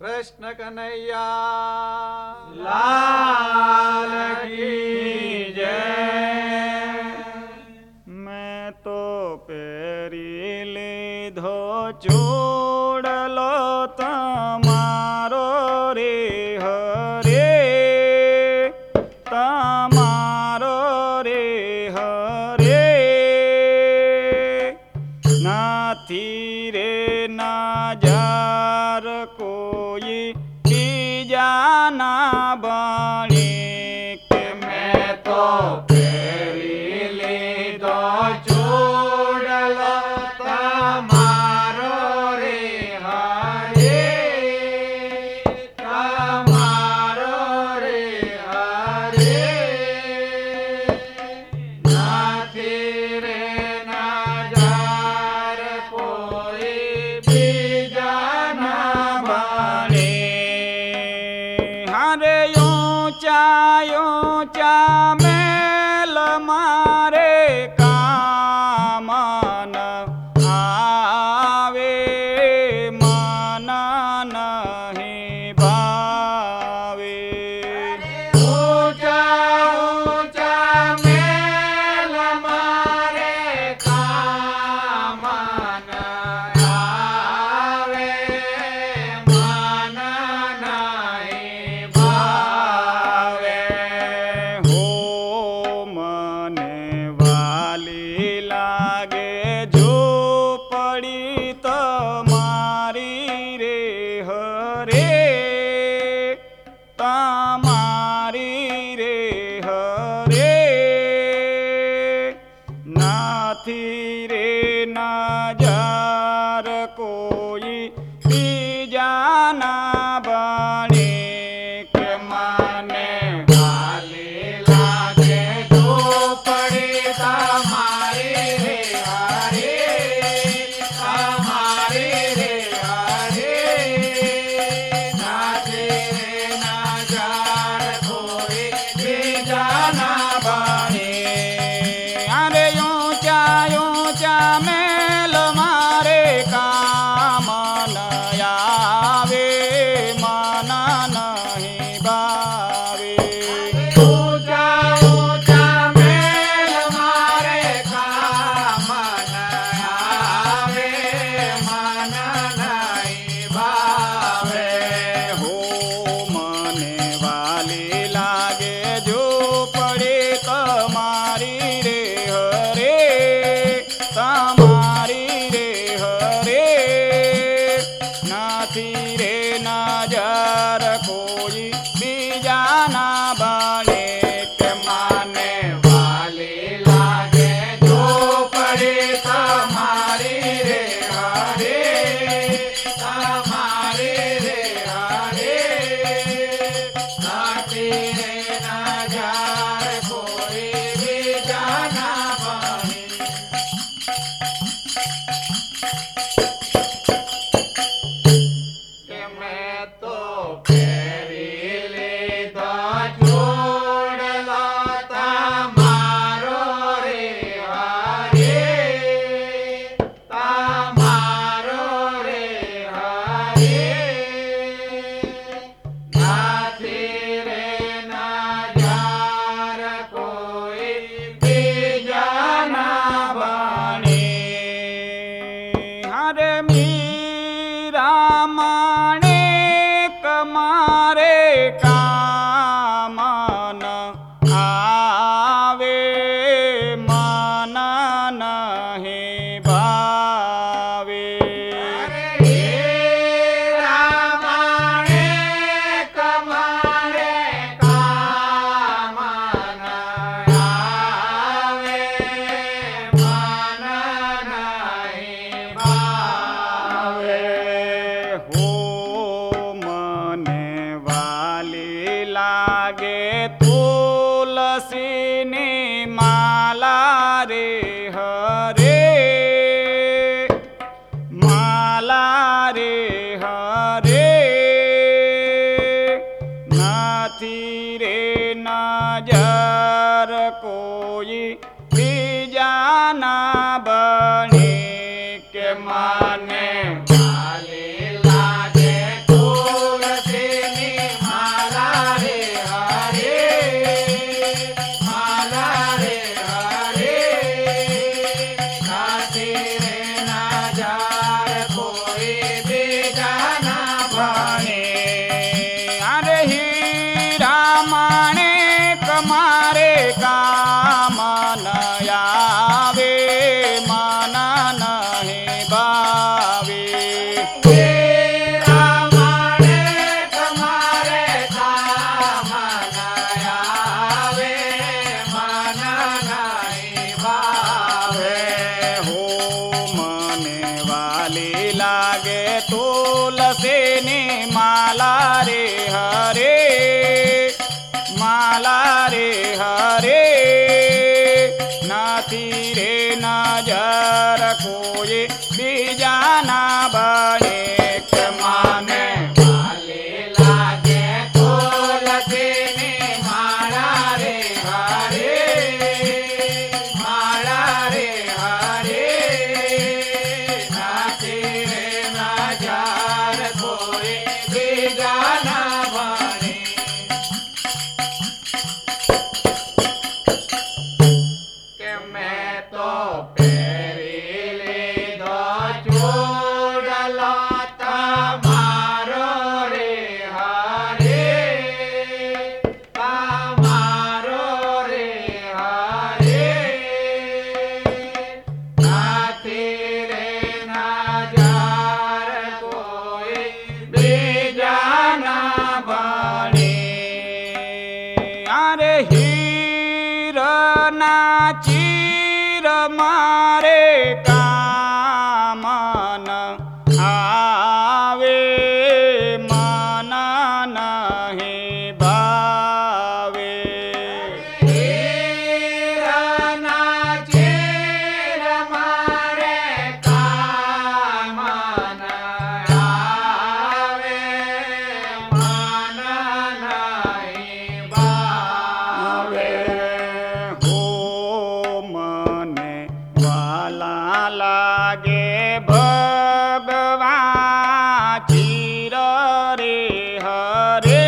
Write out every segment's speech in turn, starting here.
कृष्ण कन्हैया लाल की जय। मैं तो पेरी लीधो चूड़लो तमारो रे हरे, तमारो रे हरे। नाथी रे नाजार कोई बीजा ना बने, के मैं तो पेरी लीधो चूड़लो तमारो रे हरे, तमारो रे हरे। नाथी रे नाजार कोई बीजा ना बने। हरे ऊंचा ऊंचा मेल मारे कामन आवे, मन नहीं भावे। ऊंचा ऊंचा मेल मारे कामन आवे, मन नहीं भावे। हो मने वाली लागे झोपड़ी तमारी रे हरे, तमारी रे हरे। नाथी रे नाजार कोई बीजा ना बने, के माने वाली लागे झोपड़ी तमारी रे हरे, तमारी रे हरे। नाथी रे नाजार कोई बीजा ना बने। अरे ऊंचा ऊंचा मेल मारे कामन आवे, मन नहीं भावे। ऊंचा ऊंचा मेल मारे कामन आवे, मन नहीं भावे। हो मने वाली लागे झोपड़ी तमारी रे हरे, तमारी रे हरे। नाथी रे नाजार कोई बीजा ना बने, के माने वाली लागे झोपड़ी तमारी रे हरे, तमारी रे हरे। नाथी रे नाजार कोई बीजा ना बने। के मैं तो फेरी लीधो चूड़लो तमारो रे हरे, तमारो रे हरे। नाथी रे नाजार कोई बीजा ना बने। हरे मीरा माणिक मारे कामन आवे, मन नहीं भावे। माणिक मारे कामन आवे, मन नहीं भावे। हो मने वाली लागे तुलसी नी माला रे हरे, माला रे हरे। नाथी रे नाजार कोई बीजा ना बने, के माने वाली लागे तुलसी ભણે અરે હીરા માણેક મારે કામ ન આવે મન નહીં ભાવે લાગે તુલસીની માલા રે હરે માલા રે હરે નથી રે નજર કોઈ બીજાના બને કે મને વાલી લાગે તુલસીની માલા રે હરે માલા રે હરે હીરના ચીર મારે કામ ન આવે મન નહીં ભાવે હીરના ચીર મારે કામ ન આવે મન નહીં ભાવે લાગે ભગવાન ચીર રે હરે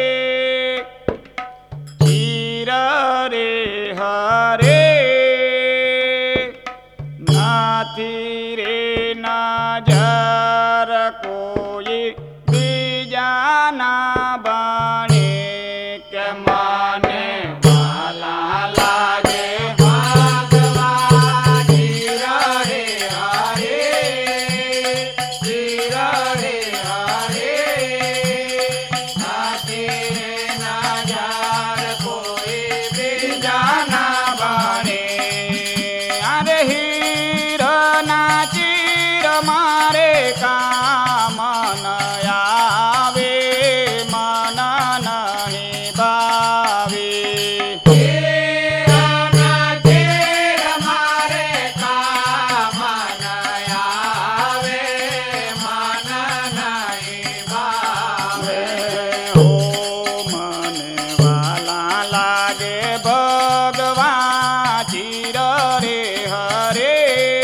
ચીર રે હરે નથી રે નજર કોઈ બીજાના બને કે મને વાલા લાગે મારે કામ ન આવે મન નહીં ભાવે મારે કામ ન આવે મન નહીં ભાવે હો મને વાલા લાગે ભગવાન ચીર રે હરે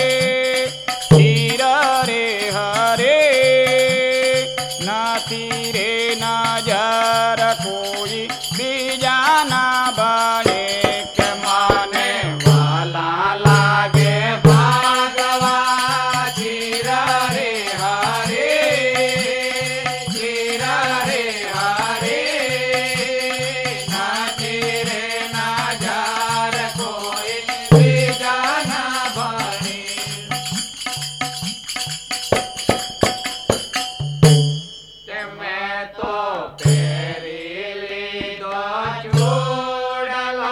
નથી રે નજર કોઈ બીજાના બને કે મને વાલા લાગે ભગવાન ચીર રે હરે ચીર રે હરે નથી રે નજર કોઈ બીજાના બને મેં તો પહેરી લીધો ચૂડલો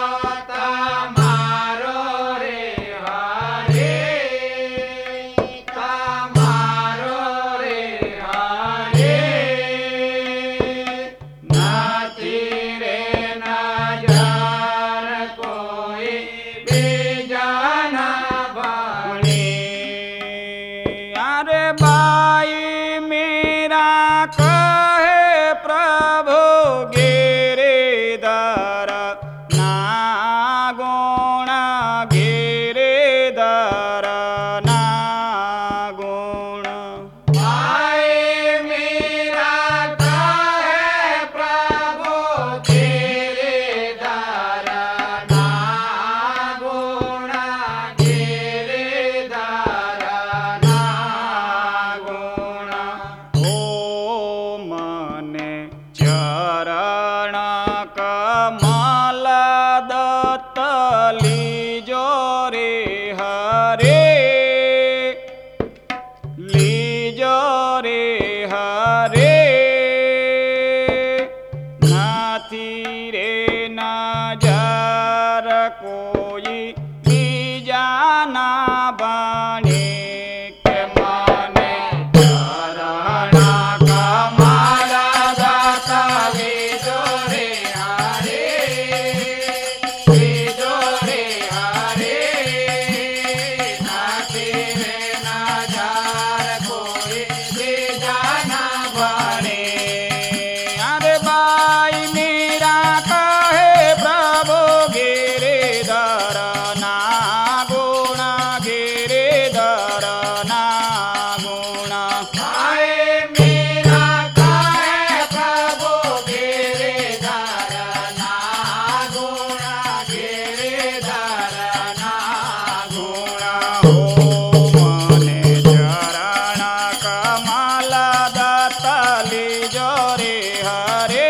લીજો રે હરે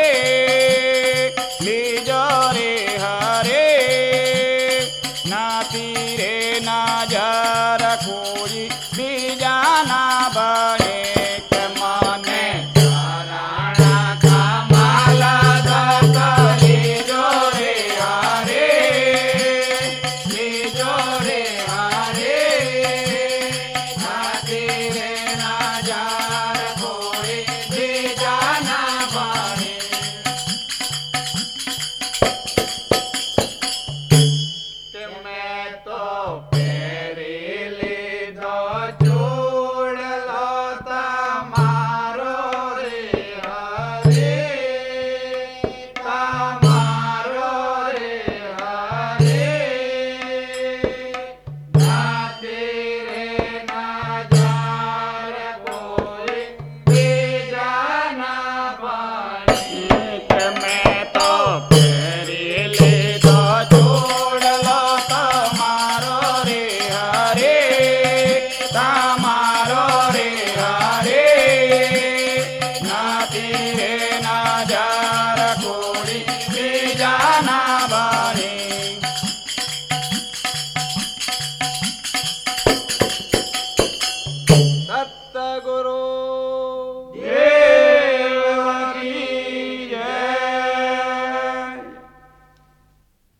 લીજો રે હરે નાથી રે નજર કોઈ બીજાના બને કે મને શરણા કમલ દત્ત લીજો રે હરે લીજો રે હરે નાથી રે નજર કોઈ બીજાના બને કે મેં તો પહેરી લીધો ચૂડલો તમારો રે હરે તમારો રે હરે નાથી રે નજર કોઈ બીજાના બને કે મેં તો પહેરી લીધો ચૂડલો તમારો રે હરે તમારો રે હરે નાથી રે નજર કોઈ બીજાના બને